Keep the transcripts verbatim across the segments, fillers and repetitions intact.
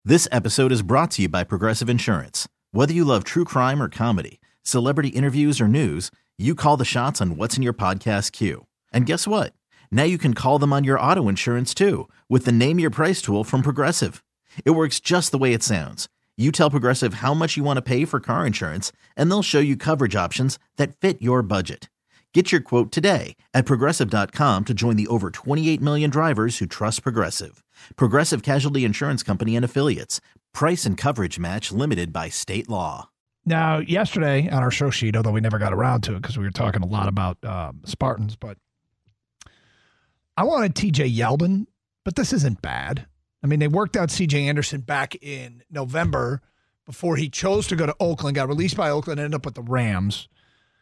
This episode is brought to you by Progressive Insurance. Whether you love true crime or comedy, celebrity interviews or news, you call the shots on what's in your podcast queue. And guess what? Now you can call them on your auto insurance too with the Name Your Price tool from Progressive. It works just the way it sounds. You tell Progressive how much you want to pay for car insurance, and they'll show you coverage options that fit your budget. Get your quote today at Progressive dot com to join the over twenty-eight million drivers who trust Progressive. Progressive Casualty Insurance Company and Affiliates. Price and coverage match limited by state law. Now, yesterday on our show sheet, although we never got around to it because we were talking a lot about um, Spartans, but I wanted T J Yeldon, but this isn't bad. I mean, they worked out C J Anderson back in November before he chose to go to Oakland, got released by Oakland, ended up with the Rams.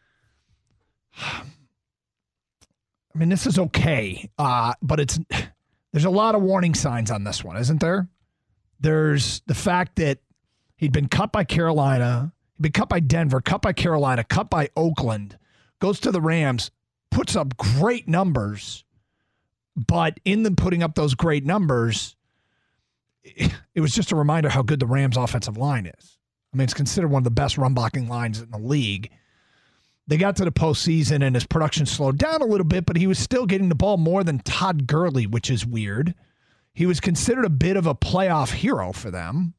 I mean, this is okay, uh, but it's there's a lot of warning signs on this one, isn't there? There's the fact that he'd been cut by Carolina, he'd been cut by Denver, cut by Carolina, cut by Oakland, goes to the Rams, puts up great numbers, but in them putting up those great numbers, it was just a reminder how good the Rams' offensive line is. I mean, it's considered one of the best run-blocking lines in the league. They got to the postseason, and his production slowed down a little bit, but he was still getting the ball more than Todd Gurley, which is weird. He was considered a bit of a playoff hero for them.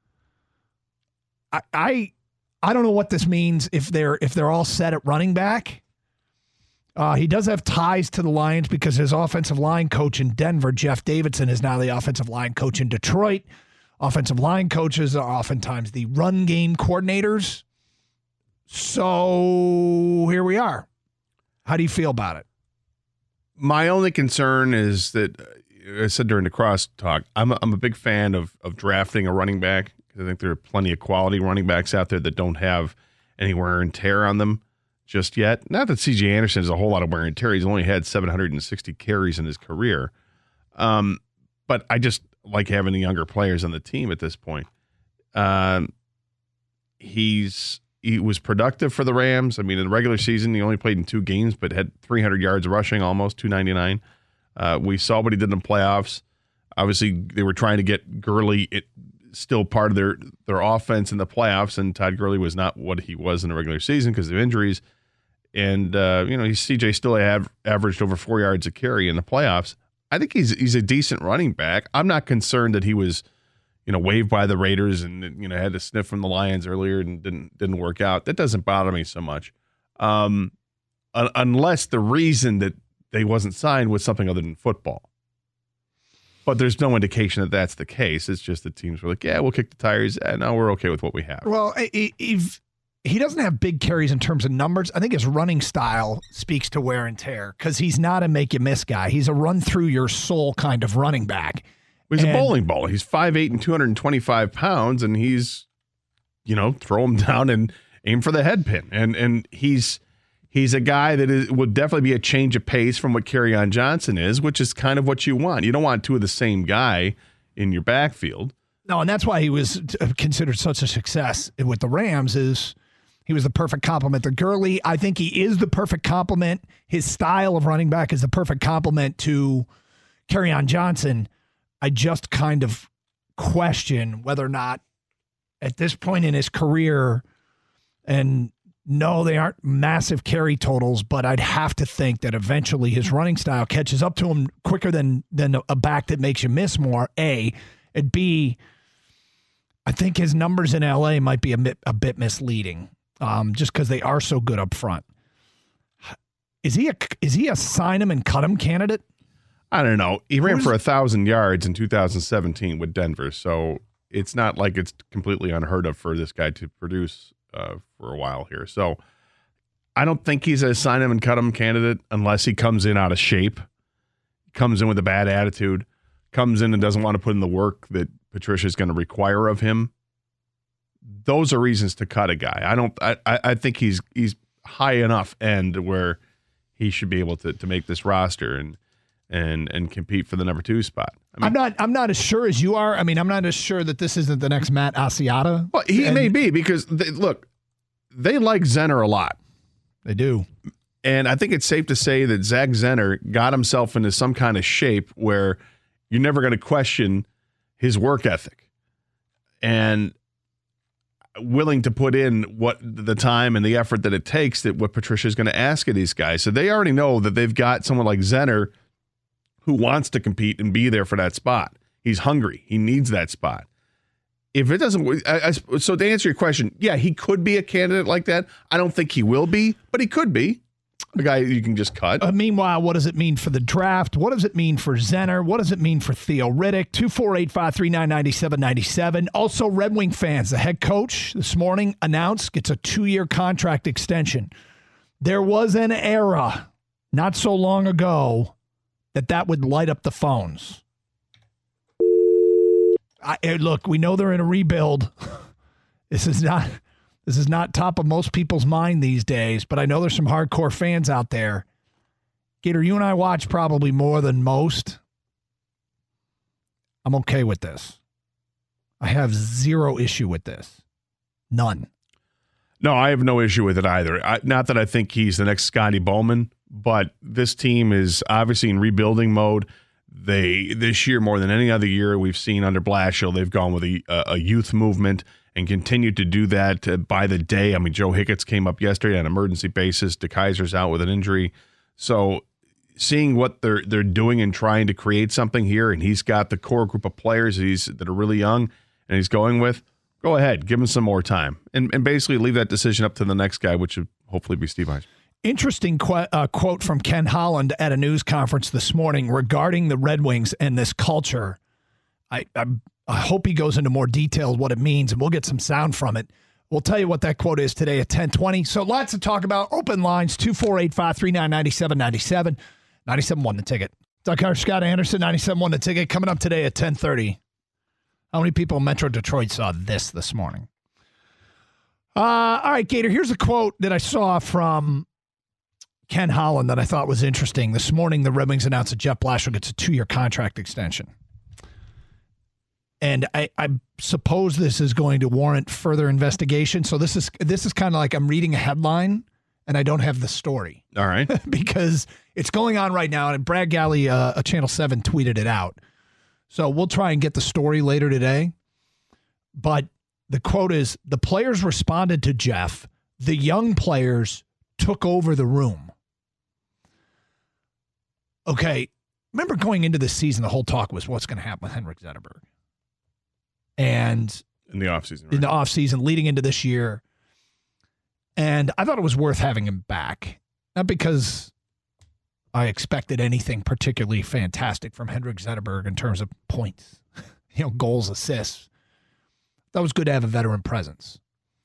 I I, I don't know what this means if they're if they're all set at running back. Uh, he does have ties to the Lions because his offensive line coach in Denver, Jeff Davidson, is now the offensive line coach in Detroit. Offensive line coaches are oftentimes the run game coordinators. So here we are. How do you feel about it? My only concern is that, uh, I said during the crosstalk, I'm a, I'm a big fan of of drafting a running back because I think there are plenty of quality running backs out there that don't have any wear and tear on them just yet. Not that C J Anderson has a whole lot of wear and tear. He's only had seven hundred sixty carries in his career. Um, but I just like having the younger players on the team at this point. Um, he's he was productive for the Rams. I mean, in the regular season, he only played in two games, but had three hundred yards rushing, almost two ninety-nine. Uh, we saw what he did in the playoffs. Obviously, they were trying to get Gurley it, still part of their, their offense in the playoffs, and Todd Gurley was not what he was in the regular season because of injuries. And, uh, you know, he, C J still have, averaged over four yards a carry in the playoffs. I think he's he's a decent running back. I'm not concerned that he was, you know, waived by the Raiders and, you know, had to sniff from the Lions earlier and didn't didn't work out. That doesn't bother me so much. Um, un- unless the reason that they wasn't signed was something other than football. But there's no indication that that's the case. It's just the teams were like, yeah, we'll kick the tires. And no, we're okay with what we have. Well, if he doesn't have big carries in terms of numbers, I think his running style speaks to wear and tear because he's not a make-you-miss guy. He's a run-through-your-soul kind of running back. He's and, a bowling ball. He's five eight and two hundred twenty-five pounds, and he's, you know, throw him down and aim for the head pin. And and he's he's a guy that is, would definitely be a change of pace from what Kerryon Johnson is, which is kind of what you want. You don't want two of the same guy in your backfield. No, and that's why he was considered such a success with the Rams is he was the perfect complement to Gurley. I think he is the perfect complement. His style of running back is the perfect complement to Kerryon Johnson. I just kind of question whether or not at this point in his career, and no, they aren't massive carry totals, but I'd have to think that eventually his running style catches up to him quicker than than a back that makes you miss more, A. And B, I think his numbers in L A might be a bit, a bit misleading um, just because they are so good up front. Is he a, is he a sign him and cut him candidate? I don't know. He ran for a thousand yards in two thousand seventeen with Denver, so it's not like it's completely unheard of for this guy to produce uh, for a while here. So I don't think he's a sign him and cut him candidate unless he comes in out of shape, comes in with a bad attitude, comes in and doesn't want to put in the work that Patricia's going to require of him. Those are reasons to cut a guy. I don't. I, I think he's he's high enough end where he should be able to to make this roster and. and and compete for the number two spot. I mean, I'm not I'm not as sure as you are. I mean, I'm not as sure that this isn't the next Matt Asiata. Well, he and, may be because, they, look, they like Zenner a lot. They do. And I think it's safe to say that Zach Zenner got himself into some kind of shape where you're never going to question his work ethic. and willing to put in what the time and the effort that it takes that what Patricia's going to ask of these guys. So they already know that they've got someone like Zenner who wants to compete and be there for that spot. He's hungry. He needs that spot. If it doesn't, I, I, so to answer your question, yeah, he could be a candidate like that. I don't think he will be, but he could be a guy you can just cut. Uh, meanwhile, what does it mean for the draft? What does it mean for Zenner? What does it mean for Theo Riddick? two four eight, five three nine, nine seven nine seven. Also, Red Wing fans, the head coach this morning announced gets a two-year contract extension. There was an era not so long ago that that would light up the phones. I, look, we know they're in a rebuild. This is not this is not top of most people's mind these days, but I know there's some hardcore fans out there. Gator, you and I watch probably more than most. I'm okay with this. I have zero issue with this. None. No, I have no issue with it either. I, not that I think he's the next Scotty Bowman, but this team is obviously in rebuilding mode. They this year, more than any other year we've seen under Blashill, they've gone with a, a youth movement and continued to do that uh, by the day. I mean, Joe Hicketts came up yesterday on an emergency basis. DeKaiser's out with an injury. So seeing what they're they're doing and trying to create something here, and he's got the core group of players that, he's, that are really young and he's going with, go ahead, give him some more time. And, and basically leave that decision up to the next guy, which would hopefully be Steve Yzerman. Interesting qu- uh, quote from Ken Holland at a news conference this morning regarding the Red Wings and this culture. I, I, I hope he goes into more detail what it means, and we'll get some sound from it. We'll tell you what that quote is today at ten twenty. So lots to talk about. Open lines, two four eight, five three nine, nine seven nine seven. ninety-seven point one The Ticket. Doug Carter, Scott Anderson, ninety-seven point one The Ticket, coming up today at ten thirty. How many people in Metro Detroit saw this this morning? Uh, all right, Gator, here's a quote that I saw from Ken Holland that I thought was interesting. This morning, the Red Wings announced that Jeff Blashill gets a two-year contract extension. And I, I suppose this is going to warrant further investigation. So this is this is kind of like I'm reading a headline and I don't have the story. All right. Because it's going on right now. And Brad Galley, uh, Channel seven, tweeted it out. So we'll try and get the story later today. But the quote is, the players responded to Jeff. The young players took over the room. Okay, remember going into this season, the whole talk was what's going to happen with Henrik Zetterberg. And in the offseason, right? In the offseason, leading into this year. And I thought it was worth having him back. Not because I expected anything particularly fantastic from Henrik Zetterberg in terms of points, you know, goals, assists. That was good to have a veteran presence.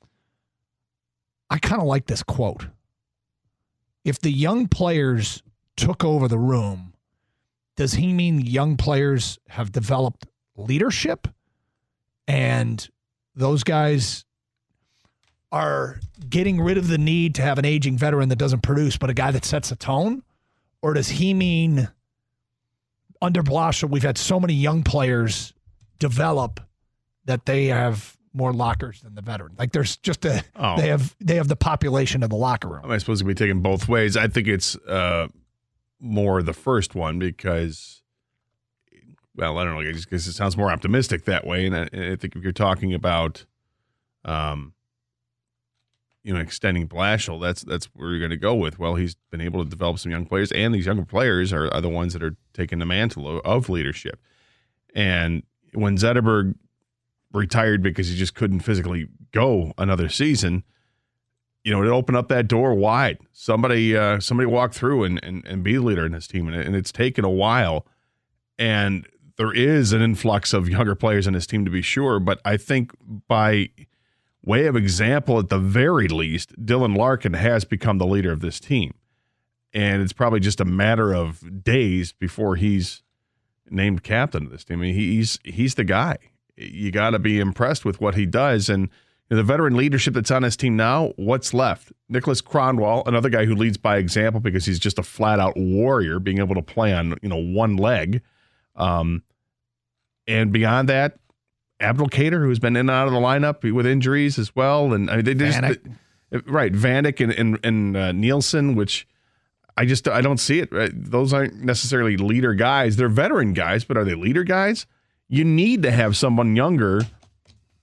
I kind of like this quote. If the young players took over the room, does he mean young players have developed leadership and those guys are getting rid of the need to have an aging veteran that doesn't produce, but a guy that sets a tone? Or does he mean under Blashill, we've had so many young players develop that they have more lockers than the veteran? Like there's just a, oh. they have, they have the population of the locker room. I, mean, I suppose it can be taken both ways. I think it's uh, more the first one because, well, I don't know, just because it sounds more optimistic that way. And I, I think if you're talking about, um, you know, extending Blashill, that's that's where you're going to go with. Well, he's been able to develop some young players, and these younger players are, are the ones that are taking the mantle of, of leadership. And when Zetterberg retired because he just couldn't physically go another season, you know, it opened up that door wide. Somebody uh, somebody walk through and, and, and be the leader in this team, and, it, and it's taken a while. And there is an influx of younger players in this team, to be sure, but I think by way of example, at the very least, Dylan Larkin has become the leader of this team. And it's probably just a matter of days before he's named captain of this team. I mean, he's he's the guy. You got to be impressed with what he does. And you know, the veteran leadership that's on his team now, what's left? Nicholas Kronwall, another guy who leads by example because he's just a flat-out warrior, being able to play on, you know, one leg. Um, and beyond that, Abdelkader, who's been in and out of the lineup with injuries as well. And I mean, they just, they, right, Vanek and, and, and uh, Nielsen, which I just, I don't see it. Right? Those aren't necessarily leader guys. They're veteran guys, but are they leader guys? You need to have someone younger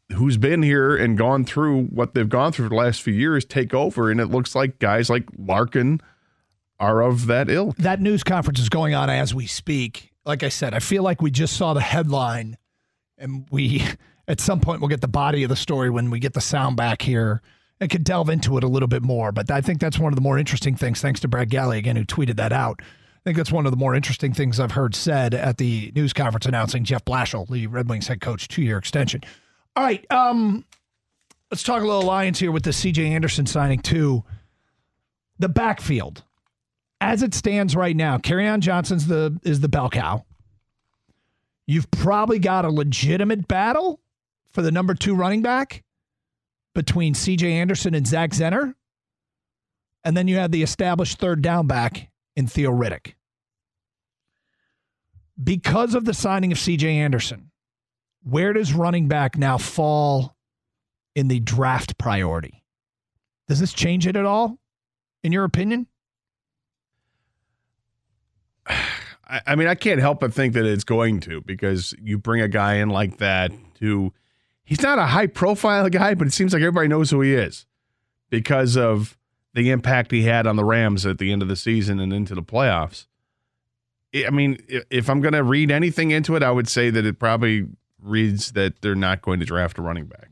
who's been here and gone through what they've gone through for the last few years take over, and it looks like guys like Larkin are of that ilk. That news conference is going on as we speak. Like I said, I feel like we just saw the headline, and we at some point we'll get the body of the story when we get the sound back here and could delve into it a little bit more. But I think that's one of the more interesting things, thanks to Brad Galley again, who tweeted that out. I think that's one of the more interesting things I've heard said at the news conference announcing Jeff Blashill, the Red Wings head coach, two-year extension. All right, um, let's talk a little Lions here with the C J Anderson signing too. The backfield, as it stands right now, Kerryon Johnson's the is the bell cow. You've probably got a legitimate battle for the number two running back between C J Anderson and Zach Zenner, and then you have the established third down back in Theo Riddick. Because of the signing of C J Anderson, where does running back now fall in the draft priority? Does this change it at all, in your opinion? I, I mean, I can't help but think that it's going to, because you bring a guy in like that who, he's not a high-profile guy, but it seems like everybody knows who he is because of the impact he had on the Rams at the end of the season and into the playoffs. I mean, if I'm going to read anything into it, I would say that it probably reads that they're not going to draft a running back.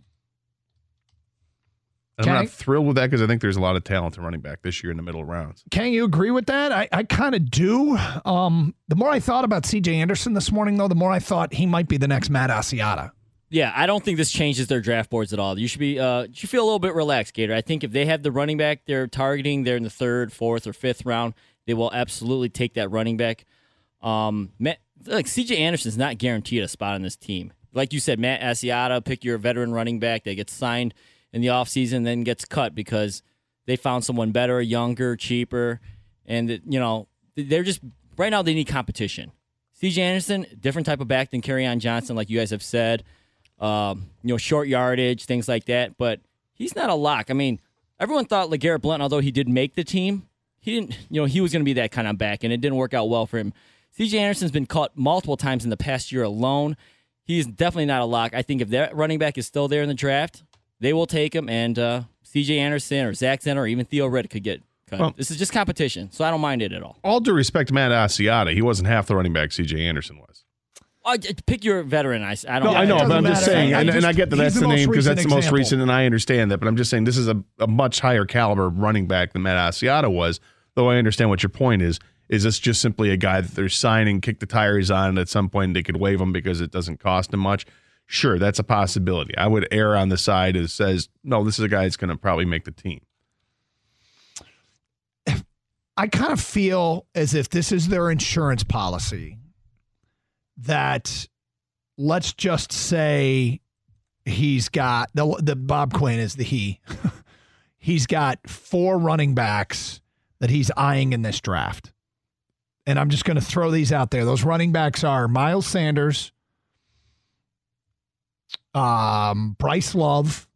I'm Kang, not thrilled with that because I think there's a lot of talent in running back this year in the middle rounds. Can you agree with that? I, I kind of do. Um, the more I thought about C J Anderson this morning, though, the more I thought he might be the next Matt Asiata. Yeah, I don't think this changes their draft boards at all. You should be, uh, you should feel a little bit relaxed, Gator. I think if they have the running back they're targeting, they're in the third, fourth, or fifth round, they will absolutely take that running back. Um, Matt, like C J Anderson's not guaranteed a spot on this team. Like you said, Matt Asiata, pick your veteran running back that gets signed in the offseason, then gets cut because they found someone better, younger, cheaper, and you know they're just right now they need competition. C J Anderson, different type of back than Kerryon Johnson, like you guys have said. Um, you know, short yardage, things like that, but he's not a lock. I mean, everyone thought LeGarrette Blount, although he did make the team, he didn't. You know, he was going to be that kind of back, and it didn't work out well for him. C J Anderson's been caught multiple times in the past year alone. He's definitely not a lock. I think if that running back is still there in the draft, they will take him, and uh, C J Anderson or Zach Zenner or even Theo Riddick could get cut. Well, this is just competition, so I don't mind it at all. All due respect to Matt Asiata, he wasn't half the running back C J Anderson was. Uh, pick your veteran. I, I don't. No, know. I know, but I'm matter. just saying, I and, just, and I get that that's the, the name because that's the most example. recent, and I understand that. But I'm just saying this is a, a much higher caliber running back than Matt Asiata was. Though I understand what your point is. Is this just simply a guy that they're signing, kick the tires on, and at some point they could waive him because it doesn't cost him much? Sure, that's a possibility. I would err on the side that says, no, this is a guy that's going to probably make the team. I kind of feel as if this is their insurance policy that let's just say he's got the, the Bob Quinn is the he. He's got four running backs that he's eyeing in this draft. And I'm just going to throw these out there. Those running backs are Miles Sanders, um, Bryce Love,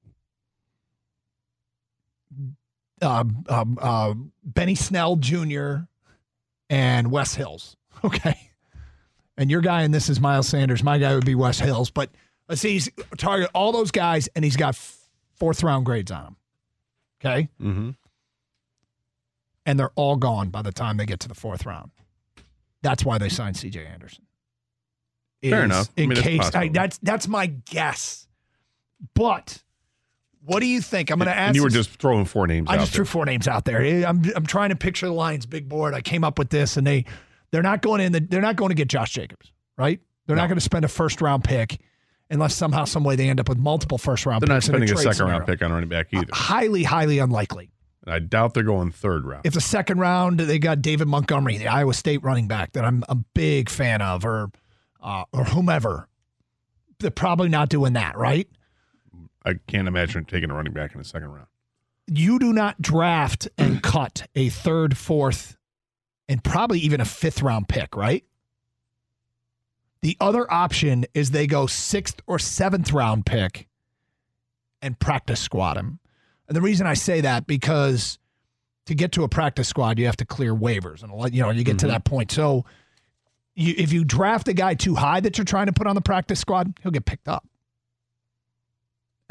uh, uh, uh, Benny Snell Junior, and Wes Hills. Okay. And your guy in this is Miles Sanders. My guy would be Wes Hills. But let's see, he's target all those guys, and he's got fourth round grades on them. Okay. Mm-hmm. And they're all gone by the time they get to the fourth round. That's why they signed C J Anderson. Fair enough. In I mean, case I, that's that's my guess. But what do you think? I'm going to ask. And you were this, just throwing four names. I out just there. threw four names out there. I'm I'm trying to picture the Lions' big board. I came up with this, and they they're not going in. The, they're not going to get Josh Jacobs, right? They're No. not going to spend a first round pick unless somehow, some way they end up with multiple first round. They're not picks in spending a, trade second scenario. round pick on running back either. Highly, highly unlikely. And I doubt they're going third round. If the second round they got David Montgomery, the Iowa State running back that I'm a big fan of, or uh, or whomever, they're probably not doing that, right? I can't imagine taking a running back in the second round. You do not draft and cut a third, fourth, and probably even a fifth round pick, right? The other option is they go sixth or seventh round pick and practice squad him. And the reason I say that, because to get to a practice squad, you have to clear waivers, and you know you get Mm-hmm. to that point. So, you, if you draft a guy too high that you're trying to put on the practice squad, he'll get picked up.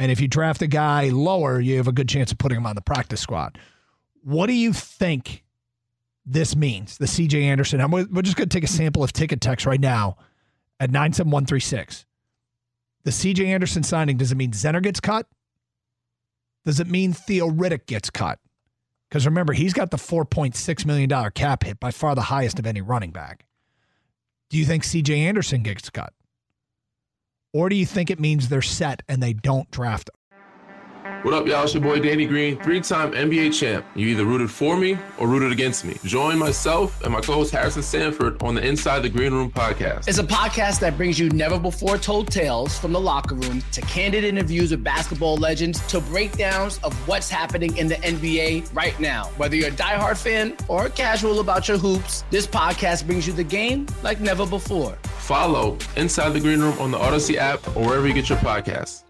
And if you draft a guy lower, you have a good chance of putting him on the practice squad. What do you think this means, the C J Anderson? I'm, we're just going to take a sample of ticket text right now at nine seven one three six. The C J Anderson signing, does it mean Zenner gets cut? Does it mean Theo Riddick gets cut? Because remember, he's got the four point six million dollars cap hit, by far the highest of any running back. Do you think C J Anderson gets cut? Or do you think it means they're set and they don't draft him? What up, y'all? It's your boy Danny Green, three-time N B A champ. You either rooted for me or rooted against me. Join myself and my co-host Harrison Sanford on the Inside the Green Room podcast. It's a podcast that brings you never-before-told tales from the locker room to candid interviews with basketball legends to breakdowns of what's happening in the N B A right now. Whether you're a diehard fan or casual about your hoops, this podcast brings you the game like never before. Follow Inside the Green Room on the Odyssey app or wherever you get your podcasts.